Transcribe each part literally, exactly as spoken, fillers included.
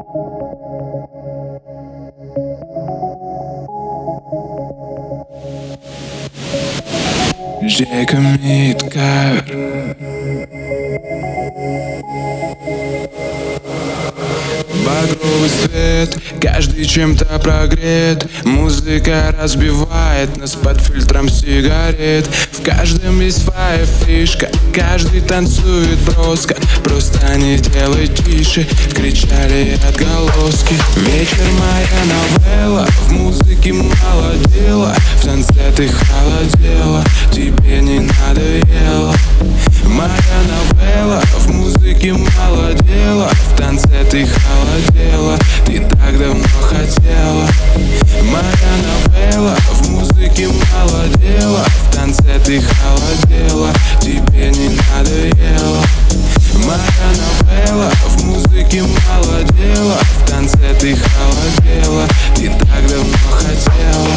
Джейка Мид кавер. Багровый свет, каждый чем-то прогрет. Музыка разбивает нас под фильтром сигарет. В каждом есть своя фишка, каждый танцует броско. Просто не делай тише, кричали отголоски. Вечер моя новелла, в музыке мало дела. В танце ты холодела, тебе не надоело. Моя новелла, в музыке мало дела. В танце ты холодела, ты так давно хотела. Моя новелла, в музыке мало дела. В танце ты холодела, тебе не надоело. Моя новелла, в музыке мало дела. В танце ты холодела, ты так давно хотела.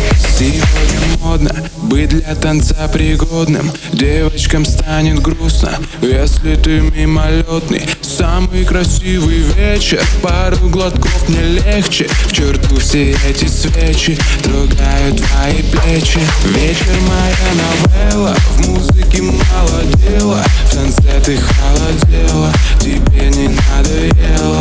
Сегодня модно быть для танца пригодным. Девочкам станет грустно, если ты мимолетный. Самый красивый вечер, пару глотков мне легче. В черту все эти свечи трогают твои плечи. Вечер моя новелла, в музыке мало дела. В танце ты холодела, тебе не надоело.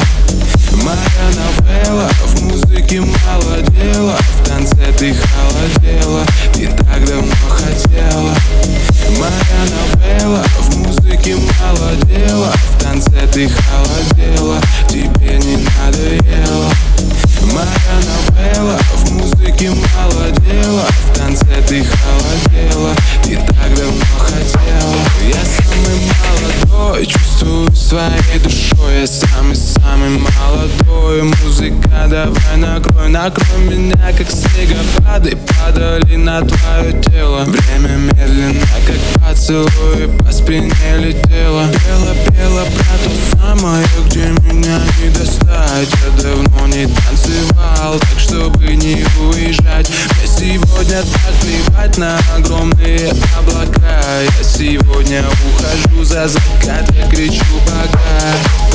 Моя новелла, в музыке мало дела. В танце ты холодела, ты так давно хотела. Моя новелла, в музыке мало дела. В танце ты холодела, тебе не надоело. Моя новелла, в музыке мало дела. В танце ты холодела, ты так давно хотела. Я самый молодой, чувствую своей душой. Я самый-самый молодой. Музыка, давай накрой, накрой меня, как снегопады падали на твое тело. Время медленно, как поцелуй, по спине летело. Пела, пела про то самое, где меня не достать. Я давно не танцевал, так чтобы не уезжать. Мне сегодня так плевать на огромные облака. Я сегодня ухожу за закат, я кричу пока.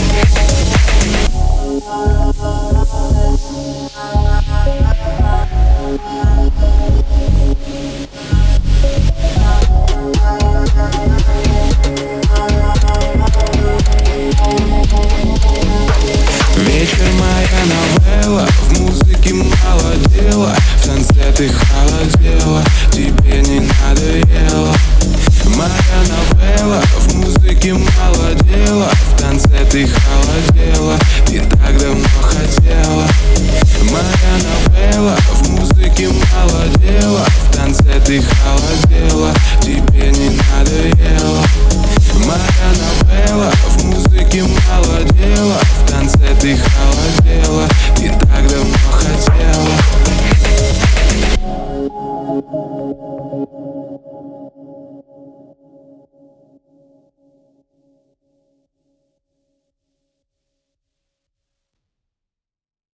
Вечер моя новелла, в музыке мало дела. В танце ты холодела, тебе не надоело. Моя новелла, в музыке мало дела. В танце ты холодела, ты так давно хотела. Моя новелла, в музыке мало дела. В танце ты холодела, тебе не надоело. Моя новелла.